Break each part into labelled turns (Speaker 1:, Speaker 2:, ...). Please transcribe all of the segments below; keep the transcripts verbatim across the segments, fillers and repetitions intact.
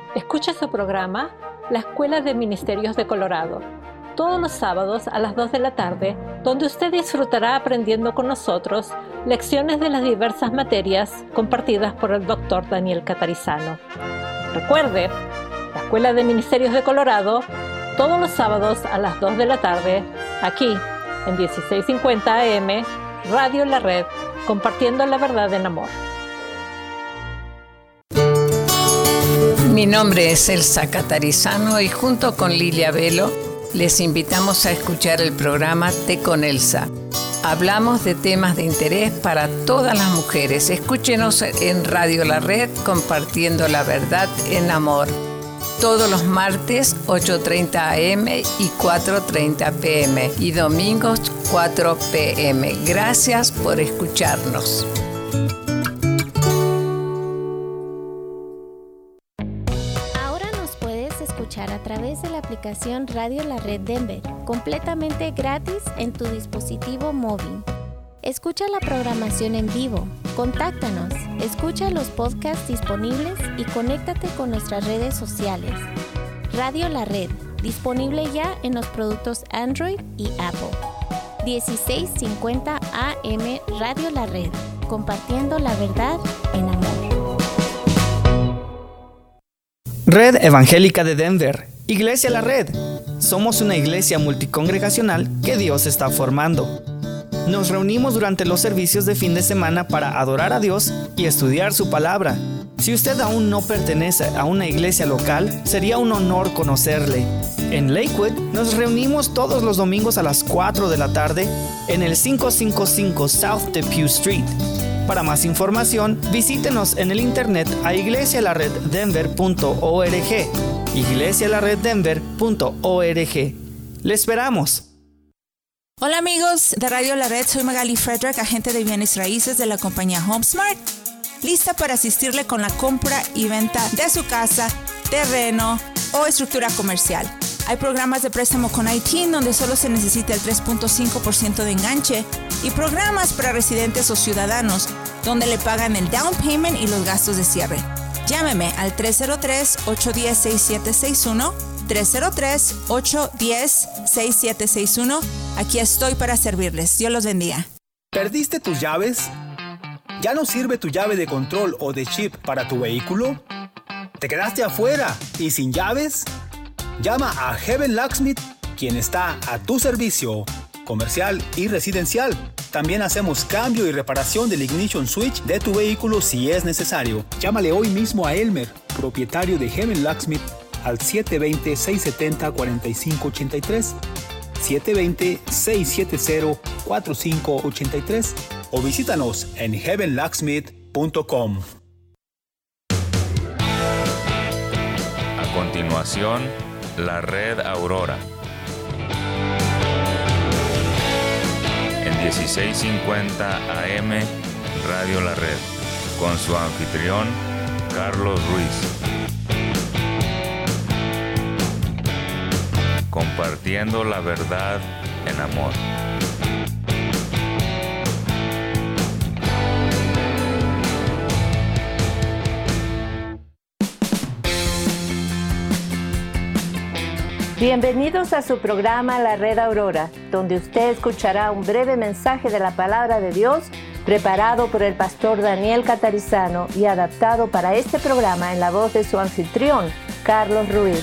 Speaker 1: Escucha su programa La Escuela de Ministerios de Colorado, todos los sábados a las dos de la tarde, donde usted disfrutará aprendiendo con nosotros lecciones de las diversas materias compartidas por el doctor Daniel Catarizano. Recuerde, La Escuela de Ministerios de Colorado, todos los sábados a las dos de la tarde, aquí en dieciséis cincuenta A M, Radio La Red, compartiendo la verdad en amor.
Speaker 2: Mi nombre es Elsa Catarizano y junto con Lilia Velo les invitamos a escuchar el programa Té con Elsa. Hablamos de temas de interés para todas las mujeres. Escúchenos en Radio La Red, compartiendo la verdad en amor. Todos los martes, ocho treinta A M y cuatro treinta P M. Y domingos, cuatro P M. Gracias por escucharnos.
Speaker 3: A través de la aplicación Radio La Red Denver, completamente gratis en tu dispositivo móvil. Escucha la programación en vivo, contáctanos, escucha los podcasts disponibles y conéctate con nuestras redes sociales. Radio La Red, disponible ya en los productos Android y Apple. dieciséis cincuenta A M Radio La Red, compartiendo la verdad en amor.
Speaker 4: Red Evangélica de Denver, Iglesia La Red. Somos una iglesia multicongregacional que Dios está formando. Nos reunimos durante los servicios de fin de semana para adorar a Dios y estudiar su palabra. Si usted aún no pertenece a una iglesia local, sería un honor conocerle. En Lakewood nos reunimos todos los domingos a las cuatro de la tarde en el quinientos cincuenta y cinco South Depew Street. Para más información, visítenos en el internet a iglesia la red denver punto org, iglesia la red denver punto org. ¡Le esperamos!
Speaker 5: Hola amigos de Radio La Red, soy Magali Frederick, agente de bienes raíces de la compañía HomeSmart, lista para asistirle con la compra y venta de su casa, terreno o estructura comercial. Hay programas de préstamo con I T donde solo se necesita el tres punto cinco por ciento de enganche y programas para residentes o ciudadanos donde le pagan el down payment y los gastos de cierre. Llámeme al tres cero tres, ocho uno cero, seis siete seis uno, tres cero tres, ocho uno cero, seis siete seis uno. Aquí estoy para servirles. Dios los bendiga.
Speaker 6: ¿Perdiste tus llaves? ¿Ya no sirve tu llave de control o de chip para tu vehículo? ¿Te quedaste afuera y sin llaves? Llama a Heaven Locksmith, quien está a tu servicio, comercial y residencial. También hacemos cambio y reparación del ignition switch de tu vehículo si es necesario. Llámale hoy mismo a Elmer, propietario de Heaven Locksmith, al siete dos cero, seis siete cero, cuatro cinco ocho tres, siete dos cero, seis siete cero, cuatro cinco ocho tres o visítanos en heaven locksmith punto com.
Speaker 7: A continuación, La Red Aurora. En dieciséis cincuenta A M, Radio La Red, con su anfitrión, Carlos Ruiz. Compartiendo la verdad en amor.
Speaker 8: Bienvenidos a su programa La Red Aurora, donde usted escuchará un breve mensaje de la Palabra de Dios preparado por el pastor Daniel Catarizano y adaptado para este programa en la voz de su anfitrión, Carlos Ruiz.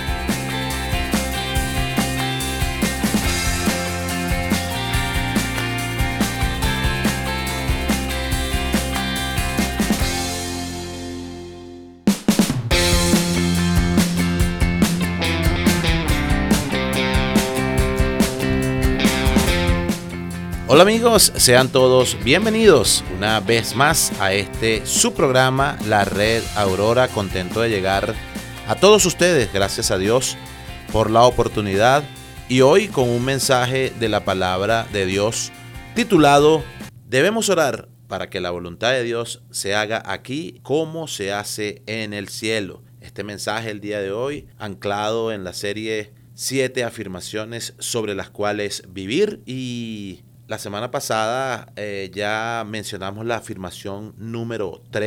Speaker 9: Hola amigos, sean todos bienvenidos una vez más a este su programa La Red Aurora. Contento de llegar a todos ustedes, gracias a Dios por la oportunidad, y hoy con un mensaje de la palabra de Dios titulado Debemos orar para que la voluntad de Dios se haga aquí como se hace en el cielo. Este mensaje el día de hoy anclado en la serie siete afirmaciones sobre las cuales vivir, y la semana pasada eh, ya mencionamos la afirmación número tres,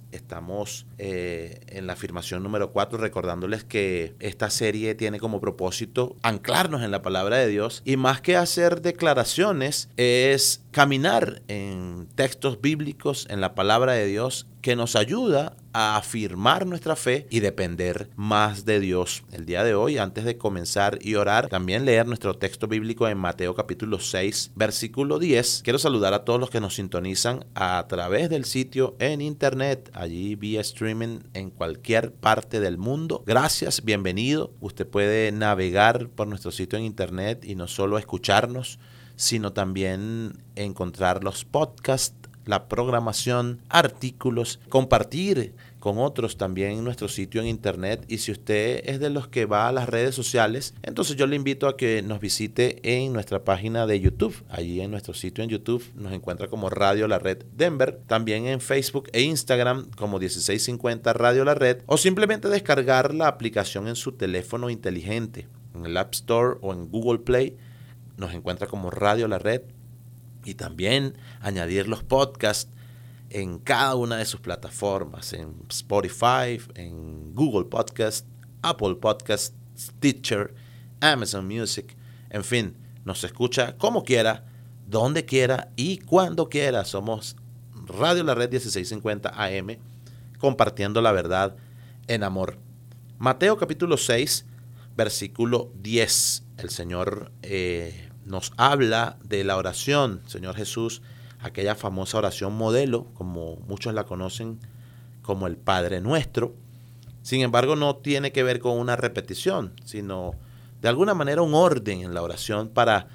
Speaker 9: Estamos eh, en la afirmación número cuatro, recordándoles que esta serie tiene como propósito anclarnos en la palabra de Dios y más que hacer declaraciones es caminar en textos bíblicos, en la palabra de Dios, que nos ayuda a afirmar nuestra fe y depender más de Dios. El día de hoy, antes de comenzar y orar, también leer nuestro texto bíblico en Mateo capítulo seis, versículo diez. Quiero saludar a todos los que nos sintonizan a través del sitio en internet, allí vía streaming en cualquier parte del mundo. Gracias, bienvenido. Usted puede navegar por nuestro sitio en internet y no solo escucharnos, sino también encontrar los podcasts, la programación, artículos, compartir con otros también en nuestro sitio en internet. Y si usted es de los que va a las redes sociales, entonces yo le invito a que nos visite en nuestra página de YouTube. Allí en nuestro sitio en YouTube nos encuentra como Radio La Red Denver, también en Facebook e Instagram como dieciséis cincuenta Radio La Red, o simplemente descargar la aplicación en su teléfono inteligente, en el App Store o en Google Play. Nos encuentra como Radio La Red. Y también añadir los podcasts en cada una de sus plataformas, en Spotify, en Google Podcast, Apple Podcast, Stitcher, Amazon Music, en fin, nos escucha como quiera, donde quiera y cuando quiera. Somos Radio La Red dieciséis cincuenta A M, compartiendo la verdad en amor. Mateo capítulo seis, versículo diez. El Señor eh, nos habla de la oración, Señor Jesús, aquella famosa oración modelo, como muchos la conocen como el Padre Nuestro. Sin embargo, no tiene que ver con una repetición, sino de alguna manera un orden en la oración para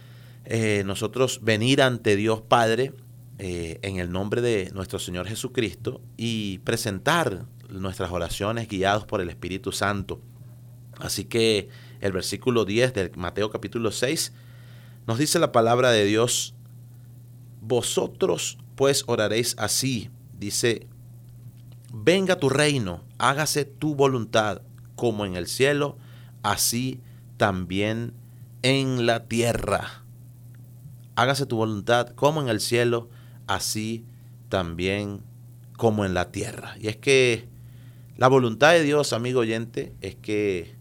Speaker 9: eh, nosotros venir ante Dios Padre eh, en el nombre de nuestro Señor Jesucristo y presentar nuestras oraciones guiados por el Espíritu Santo. Así que el versículo diez de Mateo capítulo seis nos dice la palabra de Dios: vosotros pues oraréis así, dice, venga tu reino, hágase tu voluntad, como en el cielo, así también en la tierra. Hágase tu voluntad como en el cielo, así también como en la tierra. Y es que la voluntad de Dios, amigo oyente, es que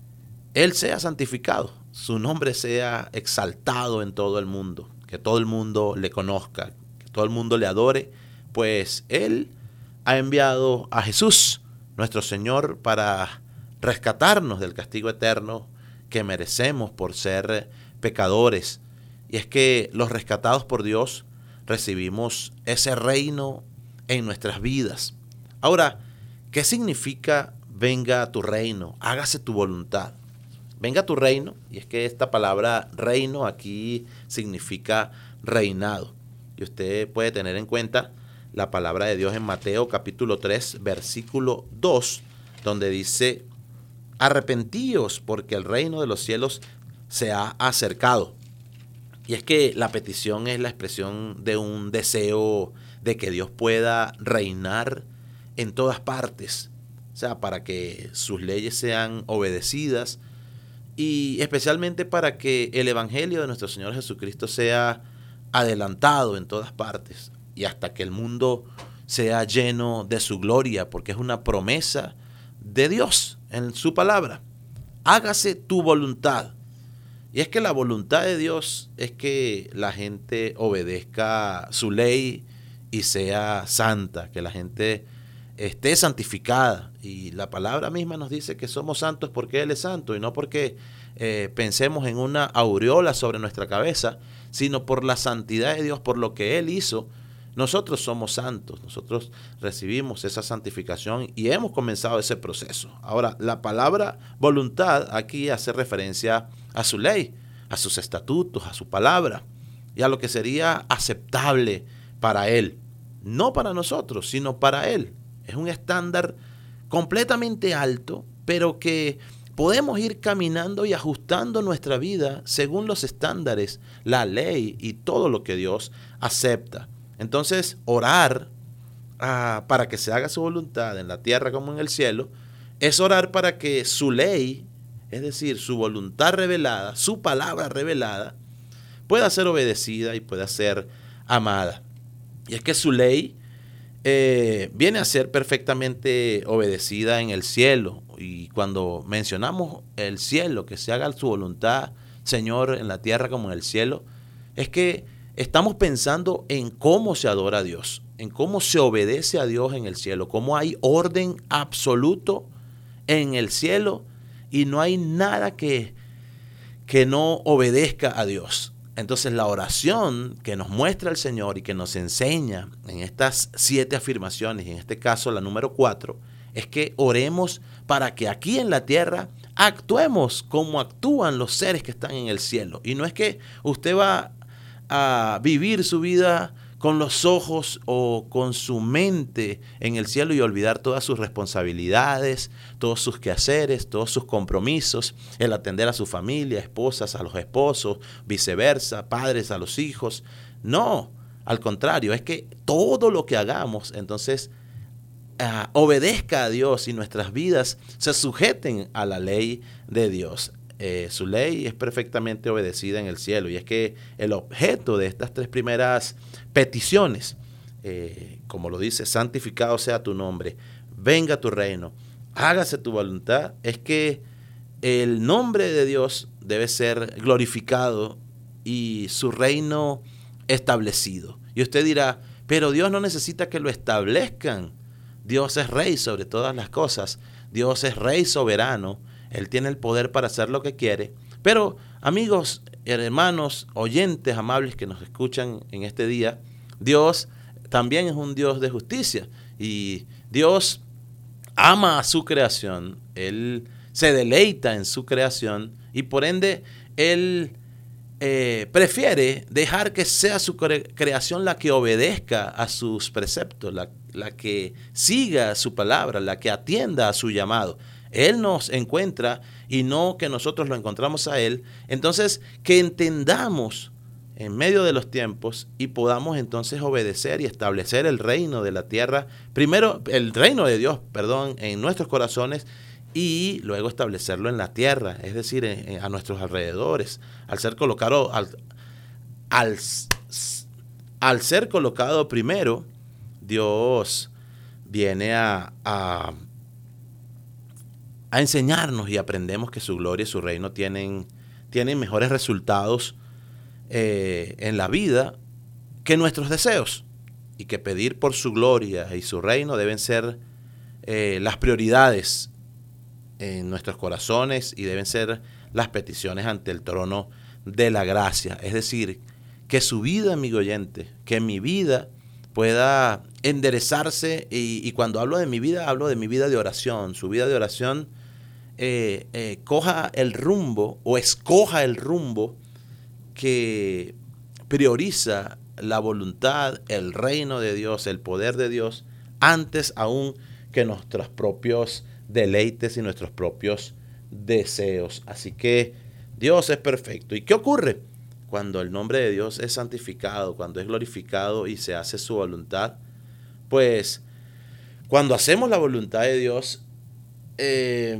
Speaker 9: Él sea santificado, su nombre sea exaltado en todo el mundo, que todo el mundo le conozca, que todo el mundo le adore, pues Él ha enviado a Jesús, nuestro Señor, para rescatarnos del castigo eterno que merecemos por ser pecadores. Y es que los rescatados por Dios recibimos ese reino en nuestras vidas. Ahora, ¿qué significa venga tu reino, hágase tu voluntad? Venga tu reino, y es que esta palabra reino aquí significa reinado. Y usted puede tener en cuenta la palabra de Dios en Mateo capítulo tres, versículo dos, donde dice, arrepentíos porque el reino de los cielos se ha acercado. Y es que la petición es la expresión de un deseo de que Dios pueda reinar en todas partes, o sea, para que sus leyes sean obedecidas, y especialmente para que el evangelio de nuestro Señor Jesucristo sea adelantado en todas partes y hasta que el mundo sea lleno de su gloria, porque es una promesa de Dios en su palabra. Hágase tu voluntad. Y es que la voluntad de Dios es que la gente obedezca su ley y sea santa, que la gente esté santificada. Y la palabra misma nos dice que somos santos porque Él es santo y no porque eh, pensemos en una aureola sobre nuestra cabeza, sino por la santidad de Dios, por lo que Él hizo. Nosotros somos santos, nosotros recibimos esa santificación y hemos comenzado ese proceso. Ahora, la palabra voluntad aquí hace referencia a su ley, a sus estatutos, a su palabra y a lo que sería aceptable para Él. No para nosotros, sino para Él. Es un estándar completamente alto, pero que podemos ir caminando y ajustando nuestra vida según los estándares, la ley y todo lo que Dios acepta. Entonces, orar ah, para que se haga su voluntad en la tierra como en el cielo, es orar para que su ley, es decir, su voluntad revelada, su palabra revelada, pueda ser obedecida y pueda ser amada. Y es que su ley eh, viene a ser perfectamente obedecida en el cielo. Y cuando mencionamos el cielo, que se haga su voluntad, Señor, en la tierra como en el cielo, es que estamos pensando en cómo se adora a Dios, en cómo se obedece a Dios en el cielo, cómo hay orden absoluto en el cielo y no hay nada que, que no obedezca a Dios. Entonces la oración que nos muestra el Señor y que nos enseña en estas siete afirmaciones, y en este caso la número cuatro, es que oremos para que aquí en la tierra actuemos como actúan los seres que están en el cielo. Y no es que usted va a vivir su vida con los ojos o con su mente en el cielo y olvidar todas sus responsabilidades, todos sus quehaceres, todos sus compromisos, el atender a su familia, esposas a los esposos, viceversa, padres a los hijos. No, al contrario, es que todo lo que hagamos, entonces, uh, obedezca a Dios y nuestras vidas se sujeten a la ley de Dios. Eh, su ley es perfectamente obedecida en el cielo, y es que el objeto de estas tres primeras peticiones, eh, como lo dice, santificado sea tu nombre, venga tu reino, hágase tu voluntad, es que el nombre de Dios debe ser glorificado y su reino establecido. Y usted dirá, pero Dios no necesita que lo establezcan. Dios es rey sobre todas las cosas, Dios es rey soberano. Él tiene el poder para hacer lo que quiere. Pero, amigos, hermanos, oyentes amables que nos escuchan en este día, Dios también es un Dios de justicia. Y Dios ama a su creación. Él se deleita en su creación. Y por ende, Él eh, prefiere dejar que sea su cre- creación la que obedezca a sus preceptos, la, la que siga su palabra, la que atienda a su llamado. Él nos encuentra y no que nosotros lo encontramos a Él. Entonces, que entendamos en medio de los tiempos y podamos entonces obedecer y establecer el reino de la tierra. Primero, el reino de Dios, perdón, en nuestros corazones y luego establecerlo en la tierra, es decir, en, en, a nuestros alrededores. Al ser colocado, al, al, al ser colocado primero, Dios viene a... a a enseñarnos y aprendemos que su gloria y su reino tienen, tienen mejores resultados eh, en la vida que nuestros deseos, y que pedir por su gloria y su reino deben ser eh, las prioridades en nuestros corazones y deben ser las peticiones ante el trono de la gracia. Es decir, que su vida, amigo oyente, que mi vida pueda enderezarse, y, y cuando hablo de mi vida, hablo de mi vida de oración, su vida de oración Eh, eh, coja el rumbo o escoja el rumbo que prioriza la voluntad, el reino de Dios, el poder de Dios, antes aún que nuestros propios deleites y nuestros propios deseos. Así que Dios es perfecto. ¿Y qué ocurre? Cuando el nombre de Dios es santificado, cuando es glorificado y se hace su voluntad, pues cuando hacemos la voluntad de Dios, Eh,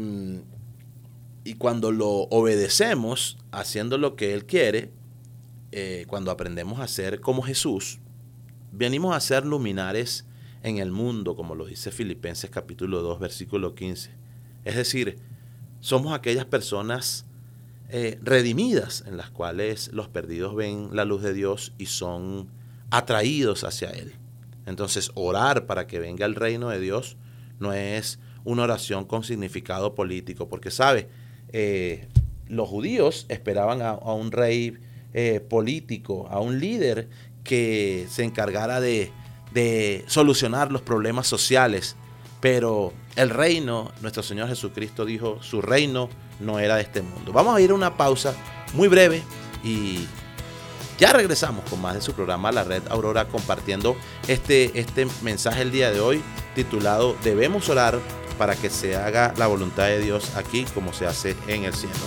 Speaker 9: y cuando lo obedecemos haciendo lo que Él quiere, eh, cuando aprendemos a ser como Jesús, venimos a ser luminares en el mundo, como lo dice Filipenses capítulo dos, versículo quince. Es decir, somos aquellas personas eh, redimidas en las cuales los perdidos ven la luz de Dios y son atraídos hacia Él. Entonces, orar para que venga el reino de Dios no es una oración con significado político, porque sabe, eh, los judíos esperaban a, a un rey eh, político, a un líder que se encargara de, de solucionar los problemas sociales, pero el reino, nuestro Señor Jesucristo dijo, su reino no era de este mundo. Vamos a ir a una pausa muy breve y ya regresamos con más de su programa La Red Aurora, compartiendo este, este mensaje el día de hoy titulado Debemos orar para que se haga la voluntad de Dios aquí como se hace en el cielo.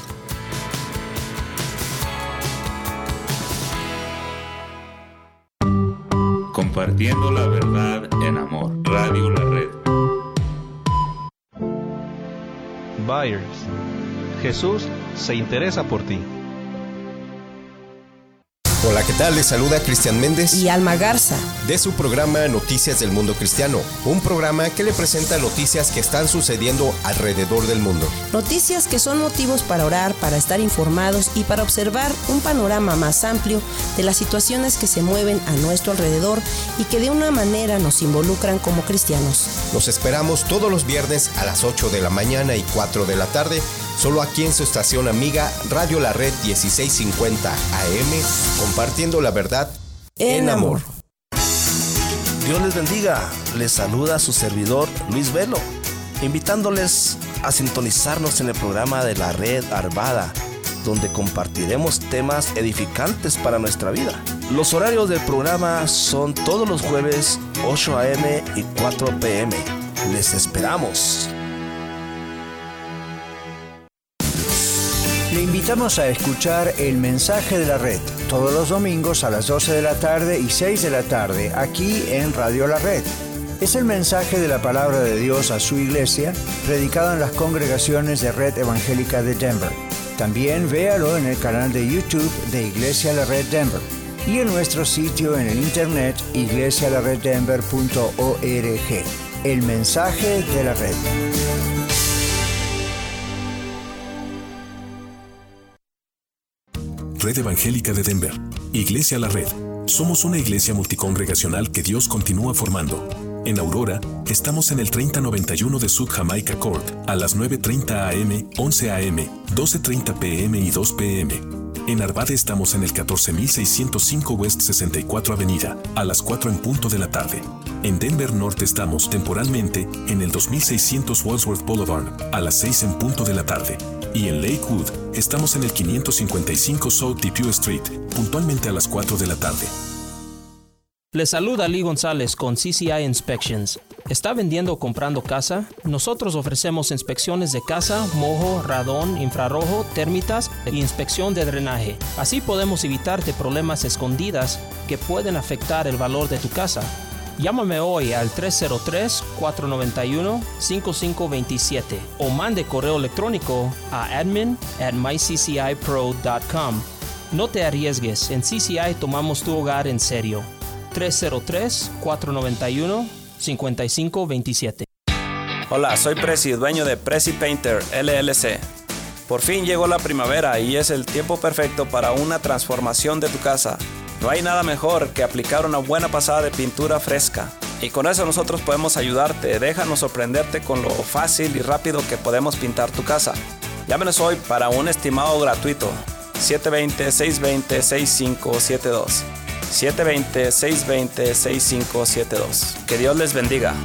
Speaker 7: Compartiendo la verdad en amor. Radio La Red.
Speaker 10: Byers. Jesús se interesa por ti.
Speaker 11: Hola, ¿qué tal? Les saluda Cristian Méndez
Speaker 12: y Alma Garza
Speaker 11: de su programa Noticias del Mundo Cristiano, un programa que le presenta noticias que están sucediendo alrededor del mundo.
Speaker 12: Noticias que son motivos para orar, para estar informados y para observar un panorama más amplio de las situaciones que se mueven a nuestro alrededor y que de una manera nos involucran como cristianos.
Speaker 11: Los esperamos todos los viernes a las ocho de la mañana y cuatro de la tarde, solo aquí en su estación amiga Radio La Red dieciséis cincuenta A M, compartiendo la verdad en amor.
Speaker 13: Dios les bendiga. Les saluda su servidor Luis Velo, invitándoles a sintonizarnos en el programa de la Red Arvada, donde compartiremos temas edificantes para nuestra vida. Los horarios del programa son todos los jueves ocho a eme y cuatro pe eme. Les esperamos.
Speaker 14: Le invitamos a escuchar El Mensaje de la Red todos los domingos a las doce de la tarde y seis de la tarde aquí en Radio La Red. Es el mensaje de la palabra de Dios a su iglesia, predicado en las congregaciones de Red Evangélica de Denver. También véalo en el canal de YouTube de Iglesia La Red Denver y en nuestro sitio en el internet iglesia la red denver punto org. El Mensaje de la Red.
Speaker 15: Red Evangélica de Denver, Iglesia La Red. Somos una iglesia multicongregacional que Dios continúa formando. En Aurora, estamos en el treinta noventa y uno de South Jamaica Court, a las nueve treinta a eme, once a eme, doce treinta pe eme y dos pe eme. En Arvada estamos en el catorce mil seiscientos cinco West sesenta y cuatro Avenida, a las cuatro en punto de la tarde. En Denver Norte estamos temporalmente en el dos mil seiscientos Wadsworth Boulevard, a las seis en punto de la tarde. Y en Lakewood, estamos en el quinientos cincuenta y cinco South Depew Street, puntualmente a las cuatro de la tarde.
Speaker 16: Les saluda Lee González con C C I Inspections. ¿Está vendiendo o comprando casa? Nosotros ofrecemos inspecciones de casa, mojo, radón, infrarrojo, térmitas e inspección de drenaje. Así podemos evitarte problemas escondidas que pueden afectar el valor de tu casa. Llámame hoy al tres cero tres, cuatro nueve uno, cinco cinco dos siete o mande correo electrónico a admin at my c c i pro dot com. No te arriesgues, en C C I tomamos tu hogar en serio. tres cero tres, cuatro nueve uno, cinco cinco dos siete.
Speaker 17: Hola, soy Prezi, dueño de Prezi Painter L L C. Por fin llegó la primavera y es el tiempo perfecto para una transformación de tu casa. No hay nada mejor que aplicar una buena pasada de pintura fresca. Y con eso nosotros podemos ayudarte. Déjanos sorprenderte con lo fácil y rápido que podemos pintar tu casa. Llámenos hoy para un estimado gratuito. siete dos cero, seis dos cero, seis cinco siete dos. siete dos cero, seis dos cero, seis cinco siete dos. Que Dios les bendiga.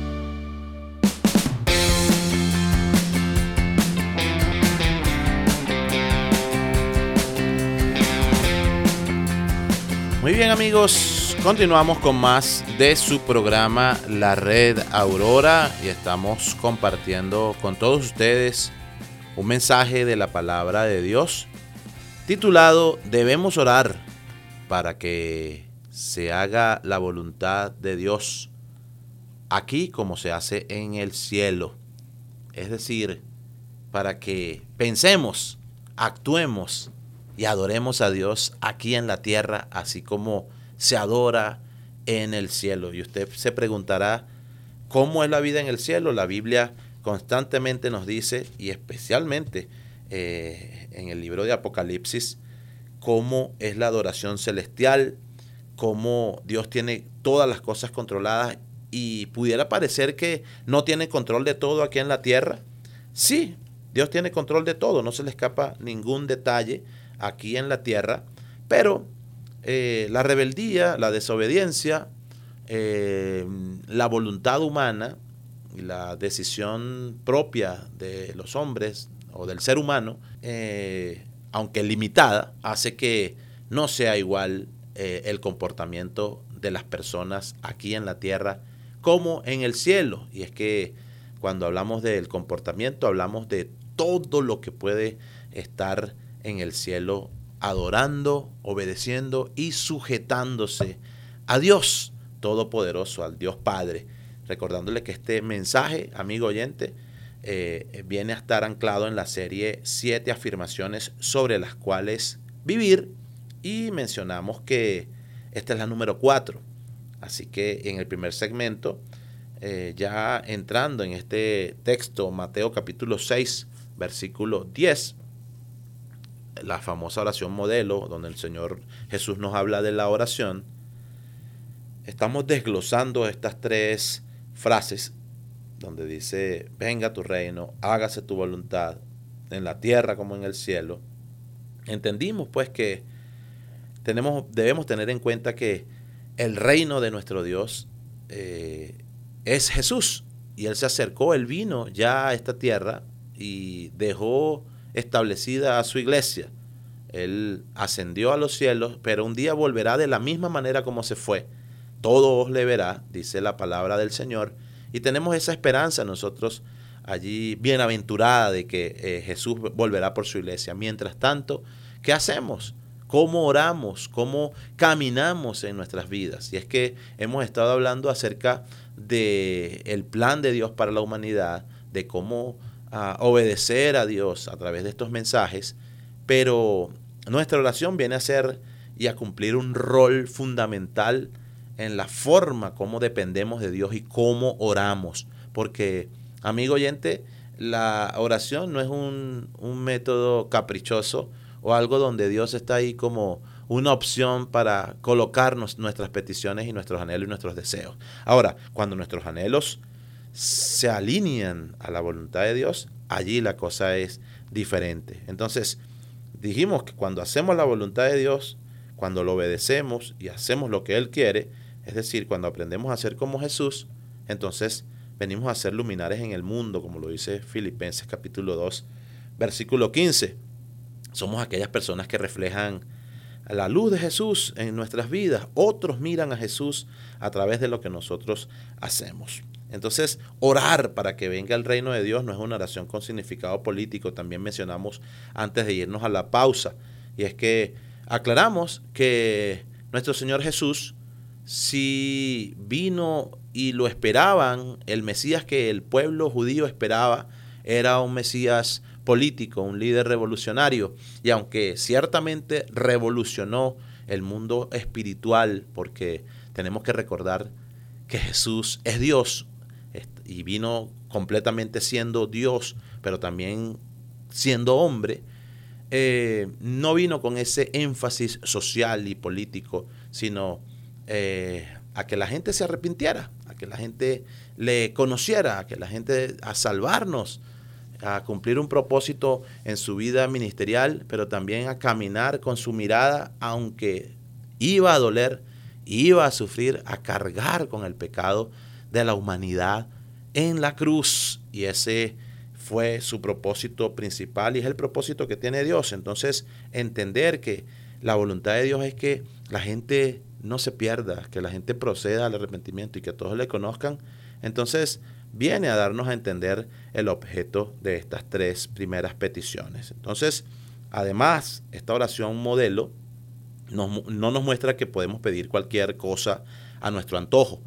Speaker 9: Muy bien, amigos, continuamos con más de su programa La Red Aurora y estamos compartiendo con todos ustedes un mensaje de la palabra de Dios titulado Debemos orar para que se haga la voluntad de Dios aquí como se hace en el cielo. Es decir, para que pensemos, actuemos y adoremos a Dios aquí en la tierra, así como se adora en el cielo. Y usted se preguntará, ¿cómo es la vida en el cielo? La Biblia constantemente nos dice, y especialmente eh, en el libro de Apocalipsis, cómo es la adoración celestial, cómo Dios tiene todas las cosas controladas y pudiera parecer que no tiene control de todo aquí en la tierra. Sí, Dios tiene control de todo, no se le escapa ningún detalle aquí en la tierra, pero eh, la rebeldía, la desobediencia, eh, la voluntad humana y la decisión propia de los hombres o del ser humano, eh, aunque limitada, hace que no sea igual eh, el comportamiento de las personas aquí en la tierra como en el cielo. Y es que cuando hablamos del comportamiento, hablamos de todo lo que puede estar en el cielo, adorando, obedeciendo y sujetándose a Dios Todopoderoso, al Dios Padre. Recordándole que este mensaje, amigo oyente, eh, viene a estar anclado en la serie Siete afirmaciones sobre las cuales vivir y mencionamos que esta es la número cuatro. Así que en el primer segmento, eh, ya entrando en este texto, Mateo capítulo seis, versículo diez, la famosa oración modelo, donde el Señor Jesús nos habla de la oración, estamos desglosando estas tres frases, donde dice, venga tu reino, hágase tu voluntad, en la tierra como en el cielo. Entendimos pues que tenemos, debemos tener en cuenta que el reino de nuestro Dios eh, es Jesús, y Él se acercó, Él vino ya a esta tierra y dejó establecida a su iglesia. Él ascendió a los cielos, pero un día volverá de la misma manera como se fue. Todo os le verá, dice la palabra del Señor, y tenemos esa esperanza nosotros allí bienaventurada de que eh, Jesús volverá por su iglesia. Mientras tanto, ¿qué hacemos? ¿Cómo oramos? ¿Cómo caminamos en nuestras vidas? Y es que hemos estado hablando acerca del plan de Dios para la humanidad, de cómo uh, obedecer a Dios a través de estos mensajes, pero nuestra oración viene a ser y a cumplir un rol fundamental en la forma como dependemos de Dios y cómo oramos. Porque, amigo oyente, la oración no es un, un método caprichoso o algo donde Dios está ahí como una opción para colocarnos nuestras peticiones y nuestros anhelos y nuestros deseos. Ahora, cuando nuestros anhelos se alinean a la voluntad de Dios, allí la cosa es diferente. Entonces, dijimos que cuando hacemos la voluntad de Dios, cuando lo obedecemos y hacemos lo que Él quiere, es decir, cuando aprendemos a ser como Jesús, entonces venimos a ser luminares en el mundo, como lo dice Filipenses capítulo dos, versículo quince. Somos aquellas personas que reflejan la luz de Jesús en nuestras vidas. Otros miran a Jesús a través de lo que nosotros hacemos. Entonces, orar para que venga el reino de Dios no es una oración con significado político. También mencionamos antes de irnos a la pausa. Y es que aclaramos que nuestro Señor Jesús, si vino y lo esperaban, el Mesías que el pueblo judío esperaba era un Mesías político, un líder revolucionario, y aunque ciertamente revolucionó el mundo espiritual, porque tenemos que recordar que Jesús es Dios y vino completamente siendo Dios, pero también siendo hombre, eh, no vino con ese énfasis social y político, sino eh, a que la gente se arrepintiera, a que la gente le conociera, a que la gente a salvarnos, a cumplir un propósito en su vida ministerial, pero también a caminar con su mirada, aunque iba a doler, iba a sufrir, a cargar con el pecado de la humanidad en la cruz. Y ese fue su propósito principal y es el propósito que tiene Dios. Entonces, entender que la voluntad de Dios es que la gente no se pierda, que la gente proceda al arrepentimiento y que todos le conozcan. Entonces, viene a darnos a entender el objeto de estas tres primeras peticiones. Entonces, además, esta oración modelo no, no nos muestra que podemos pedir cualquier cosa a nuestro antojo,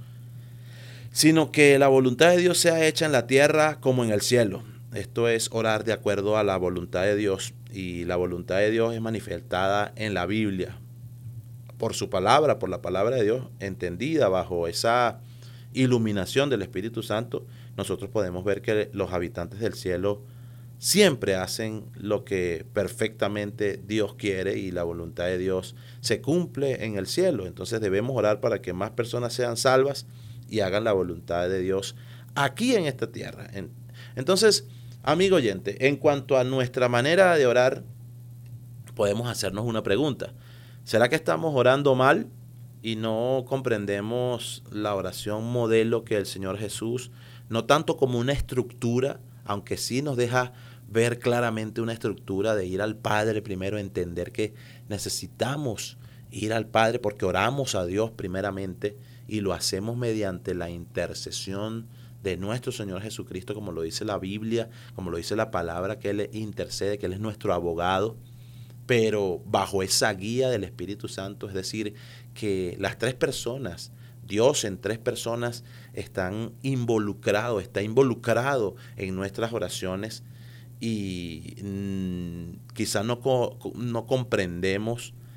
Speaker 9: sino que la voluntad de Dios sea hecha en la tierra como en el cielo. Esto es orar de acuerdo a la voluntad de Dios, y la voluntad de Dios es manifestada en la Biblia, por su palabra, por la palabra de Dios, entendida bajo esa iluminación del Espíritu Santo. Nosotros podemos ver que los habitantes del cielo siempre hacen lo que perfectamente Dios quiere y la voluntad de Dios se cumple en el cielo. Entonces debemos orar para que más personas sean salvas y hagan la voluntad de Dios aquí en esta tierra. Entonces, amigo oyente, en cuanto a nuestra manera de orar, podemos hacernos una pregunta. ¿Será que estamos orando mal y no comprendemos la oración modelo que el Señor Jesús, no tanto como una estructura, aunque sí nos deja ver claramente una estructura de ir al Padre primero, entender que necesitamos ir al Padre porque oramos a Dios primeramente y lo hacemos mediante la intercesión de nuestro Señor Jesucristo, como lo dice la Biblia, como lo dice la palabra, que Él intercede, que Él es nuestro abogado, pero bajo esa guía del Espíritu Santo, es decir, que las tres personas, Dios en tres personas, están involucrados, está involucrado en nuestras oraciones y mmm, quizás no, no comprendemos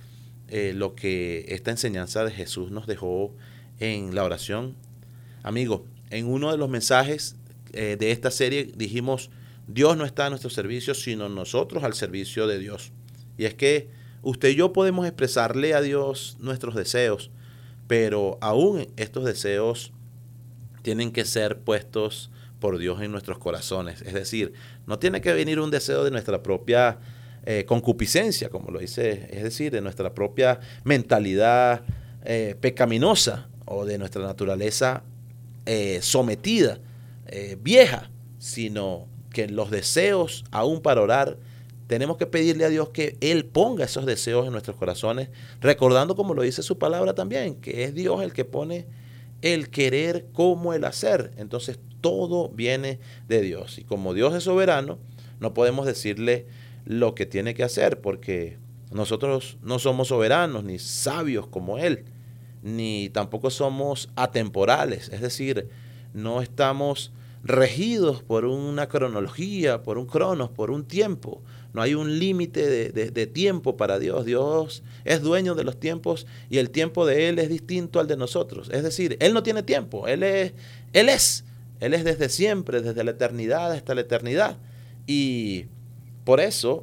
Speaker 9: eh, lo que esta enseñanza de Jesús nos dejó en la oración. Amigo, en uno de los mensajes eh, de esta serie dijimos, Dios no está a nuestro servicio, sino nosotros al servicio de Dios. Y es que usted y yo podemos expresarle a Dios nuestros deseos, pero aún estos deseos tienen que ser puestos por Dios en nuestros corazones. Es decir, no tiene que venir un deseo de nuestra propia eh, concupiscencia, como lo dice, es decir, de nuestra propia mentalidad eh, pecaminosa o de nuestra naturaleza eh, sometida, eh, vieja, sino que los deseos, aún para orar, tenemos que pedirle a Dios que Él ponga esos deseos en nuestros corazones, recordando, como lo dice su palabra también, que es Dios el que pone el querer como el hacer. Entonces todo viene de Dios. Y como Dios es soberano, no podemos decirle lo que tiene que hacer, porque nosotros no somos soberanos ni sabios como Él, ni tampoco somos atemporales. Es decir, no estamos regidos por una cronología, por un cronos, por un tiempo. No hay un límite de, de, de tiempo para Dios. Dios es dueño de los tiempos y el tiempo de Él es distinto al de nosotros. Es decir, Él no tiene tiempo. Él es, Él es, Él es desde siempre, desde la eternidad hasta la eternidad. Y por eso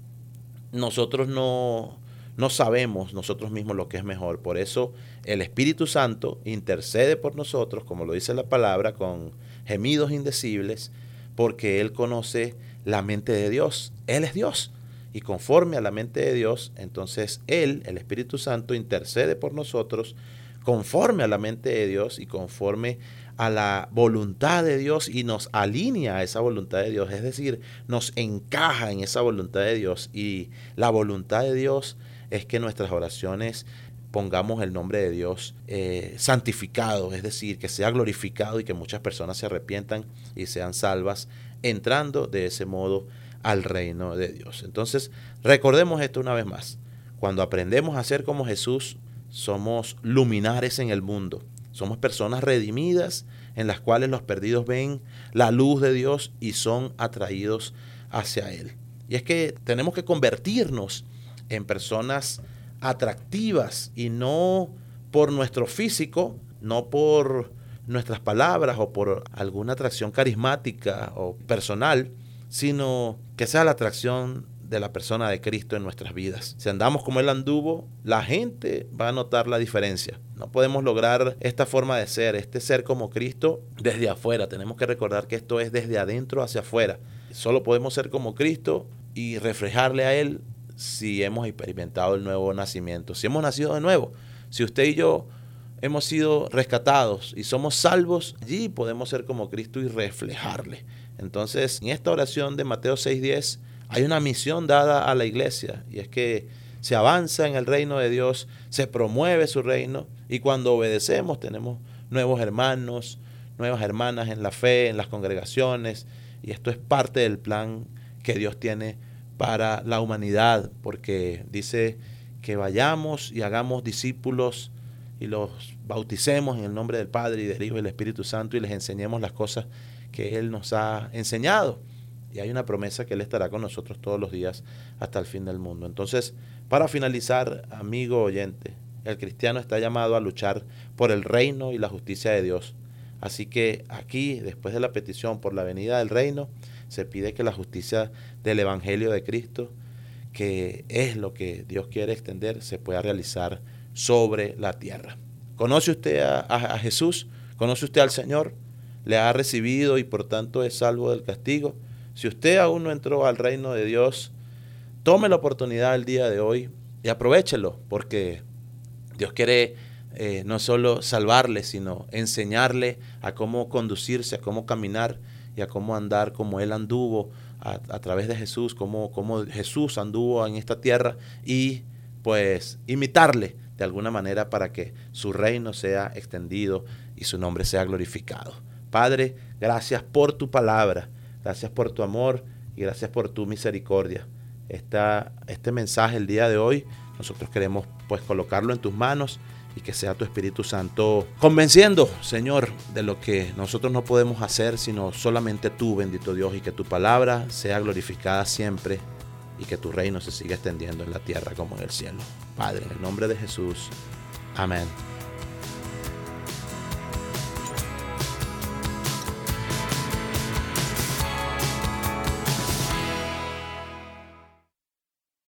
Speaker 9: nosotros no, no sabemos nosotros mismos lo que es mejor. Por eso el Espíritu Santo intercede por nosotros, como lo dice la palabra, con gemidos indecibles, porque Él conoce la mente de Dios. Él es Dios. Y conforme a la mente de Dios, entonces Él, el Espíritu Santo, intercede por nosotros conforme a la mente de Dios y conforme a la voluntad de Dios, y nos alinea a esa voluntad de Dios. Es decir, nos encaja en esa voluntad de Dios. Y la voluntad de Dios es que nuestras oraciones pongamos el nombre de Dios eh, santificado, es decir, que sea glorificado y que muchas personas se arrepientan y sean salvas, entrando de ese modo al reino de Dios. Entonces, recordemos esto una vez más. Cuando aprendemos a ser como Jesús, somos luminares en el mundo. Somos personas redimidas en las cuales los perdidos ven la luz de Dios y son atraídos hacia Él. Y es que tenemos que convertirnos en personas atractivas, y no por nuestro físico, no por nuestras palabras o por alguna atracción carismática o personal, sino que sea la atracción de la persona de Cristo en nuestras vidas. Si andamos como Él anduvo, la gente va a notar la diferencia. No podemos lograr esta forma de ser, este ser como Cristo desde afuera. Tenemos que recordar que esto es desde adentro hacia afuera. Solo podemos ser como Cristo y reflejarle a Él si hemos experimentado el nuevo nacimiento, si hemos nacido de nuevo. Si usted y yo hemos sido rescatados y somos salvos, allí podemos ser como Cristo y reflejarle. Entonces, en esta oración de Mateo seis diez hay una misión dada a la iglesia, y es que se avanza en el reino de Dios, se promueve su reino, y cuando obedecemos tenemos nuevos hermanos, nuevas hermanas en la fe, en las congregaciones, y esto es parte del plan que Dios tiene para la humanidad, porque dice que vayamos y hagamos discípulos y los bauticemos en el nombre del Padre y del Hijo y del Espíritu Santo, y les enseñemos las cosas que Él nos ha enseñado. Y hay una promesa que Él estará con nosotros todos los días hasta el fin del mundo. Entonces, para finalizar, amigo oyente, el cristiano está llamado a luchar por el reino y la justicia de Dios. Así que aquí, después de la petición por la venida del reino, se pide que la justicia del Evangelio de Cristo, que es lo que Dios quiere extender, se pueda realizar sobre la tierra. ¿Conoce usted a, a, a Jesús? ¿Conoce usted al Señor? ¿Le ha recibido y por tanto es salvo del castigo? Si usted aún no entró al reino de Dios, tome la oportunidad el día de hoy y aprovéchelo, porque Dios quiere eh, no solo salvarle, sino enseñarle a cómo conducirse, a cómo caminar y a cómo andar como Él anduvo a, a través de Jesús, como, como Jesús anduvo en esta tierra, y pues imitarle de alguna manera para que su reino sea extendido y su nombre sea glorificado. Padre, gracias por tu palabra, gracias por tu amor y gracias por tu misericordia. Esta, este mensaje el día de hoy, nosotros queremos pues colocarlo en tus manos y que sea tu Espíritu Santo convenciendo, Señor, de lo que nosotros no podemos hacer, sino solamente tú, bendito Dios, y que tu palabra sea glorificada siempre y que tu reino se siga extendiendo en la tierra como en el cielo. Padre, en el nombre de Jesús. Amén.